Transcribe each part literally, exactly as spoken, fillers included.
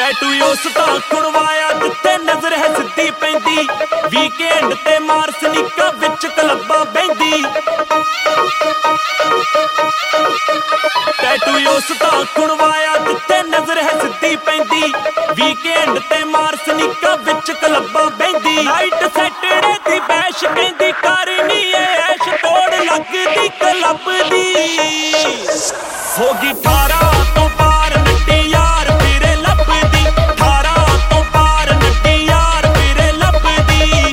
Tattoo उस तां कुड़वाया जिथे नजर है सिद्धी पैंदी वीकेंड ते मार सनीका विच क्लब्बां बहंदी टैटू उस तां कुड़वाया जिथे नजर है सिद्धी पैंदी वीकेंड ते मार सनीका विच क्लब्बां बहंदी नाइट सैटरडे दी बैश कहंदी करनी ऐश तोड़ लगदी क्लब दी होगी ठारा तो पार नट्टी यार फिरे लभदी ठारा तो पार नट्टी यार फिरे लभदी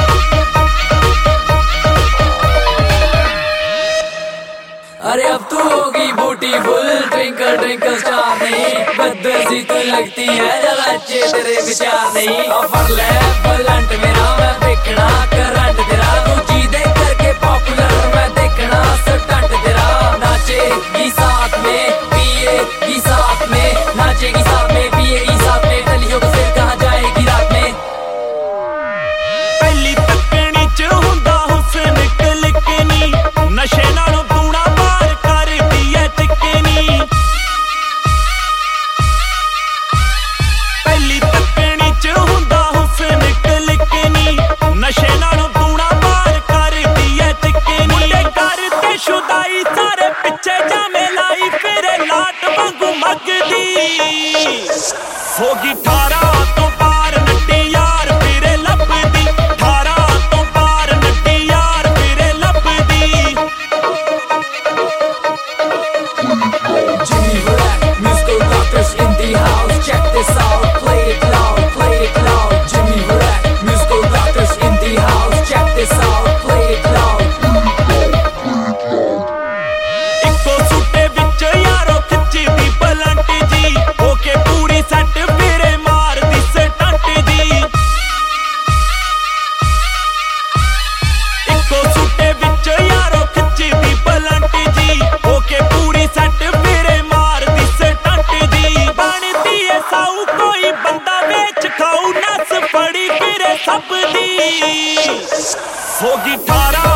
अरे अब तू होगी ब्यूटीफुल ट्विंकल ट्विंकल स्टार नहीं बदल सी तू लगती है जब अच्छे तेरे विचार नहीं ऑफर ले बलंट मेरा मैं देखना करंट तेरा दूजी देख करके पॉपुलर मैं देखना स्टंट तेरा नाचेगी साथ में पिएगी साथ में नाचेगी साथ में पिएगी साथ में गलियों को फिर कहाँ जाएगी रात में पहली तकनी च हुंदा हुस्न कलकनी नशे नालों दूना पार कर दिए टिकनी पहली तकनी च हुंदा हुस्न कलकनी नशे नालों दूना पार कर दिए टिकनी मुंडे करते शुदाई सारे पिछे जामे लाई फिर लाट वांगू मगदी होगी ठारा तो पार नट्टी यार फिरे लभदी ठारा तो पार नट्टी यार फिरे लभदी Jimmy Black, musical doctors in the house. Check this out, play it loud, play it loud. Jimmy Black, musical doctors in the house. Check this out, play it loud. इक्को सूटे विच यारो खिच्चदी बलंट जी होके पूरी सैट फिरे मारदी stunt जी इक्को सूटे विच यारो खिच्चदी बलंट जी होके पूरी set फिरे मारदी स्टंट जी बनदी ऐ साऊ कोई बंदा वेच खाऊ नस फड़ी फिरे सब दी होगी ठारा